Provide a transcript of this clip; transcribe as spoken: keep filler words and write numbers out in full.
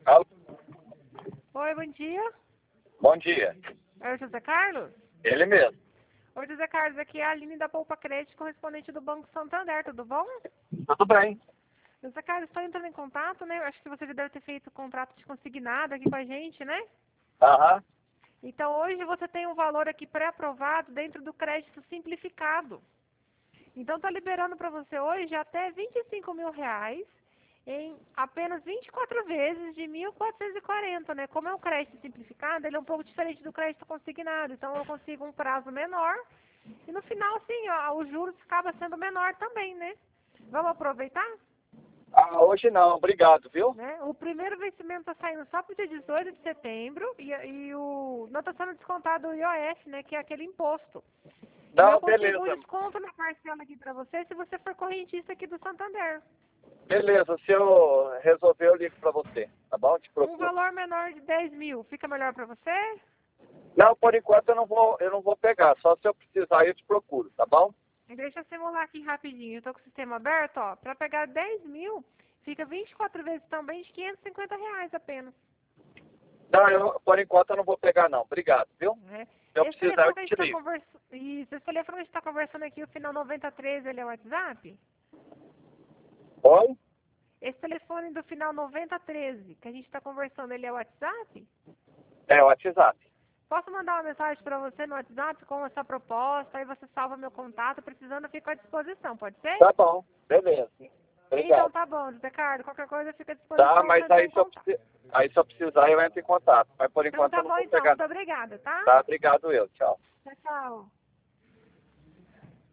Alô? Oi, bom dia. Bom dia. É o José Carlos? Ele mesmo. Oi, José Carlos, aqui é a Aline da Poupa Crédito, correspondente do Banco Santander, tudo bom? Tudo bem. José Carlos, estou entrando em contato, né? Acho que você já deve ter feito o contrato de consignado aqui com a gente, né? Aham. Então, hoje você tem um valor aqui pré-aprovado dentro do crédito simplificado. Então, está liberando para você hoje até vinte e cinco mil reais em apenas vinte e quatro vezes de mil quatrocentos e quarenta, né? Como é um crédito simplificado, ele é um pouco diferente do crédito consignado. Então, eu consigo um prazo menor e no final, sim, ó, os juros acaba sendo menor também, né? Vamos aproveitar? Ah, hoje não, obrigado, viu? Né? O primeiro vencimento está saindo só para o dia dezoito de setembro e, e o não está sendo descontado o I O F, né? Que é aquele imposto. E eu Não, consigo um beleza. desconto na parcela aqui para você se você for correntista aqui do Santander. Beleza, se eu resolver, eu ligo pra você, tá bom? Te Um procuro. valor menor de dez mil, fica melhor para você? Não, por enquanto eu não vou, eu não vou pegar. Só se eu precisar eu te procuro, tá bom? Deixa eu simular aqui rapidinho. Eu estou com o sistema aberto, ó. Para pegar dez mil, fica vinte e quatro vezes também de quinhentos e cinquenta reais apenas. Não, eu, por enquanto eu não vou pegar não. Obrigado, viu? Né? Se eu Esse precisar, telefone eu que a gente te está ligo. conversando. Isso, esse telefone que a gente está conversando aqui, o final noventa e três, ele é o WhatsApp? Oi? Esse telefone do final noventa e três que a gente está conversando, ele é o WhatsApp? É o WhatsApp. Posso mandar uma mensagem para você no WhatsApp com essa proposta, aí você salva meu contato, precisando eu fico à disposição, pode ser? Tá bom, beleza. Então Obrigado. tá bom, José Carlos, qualquer coisa fica à Tá, disposição, é só mas entrar aí em se eu, contato. preci- aí se eu precisar eu entro em contato. Mas por Então enquanto tá eu não bom vou então, pegar muito não. obrigada, tá? Tá, obrigado eu. Tchau. Tchau, tchau.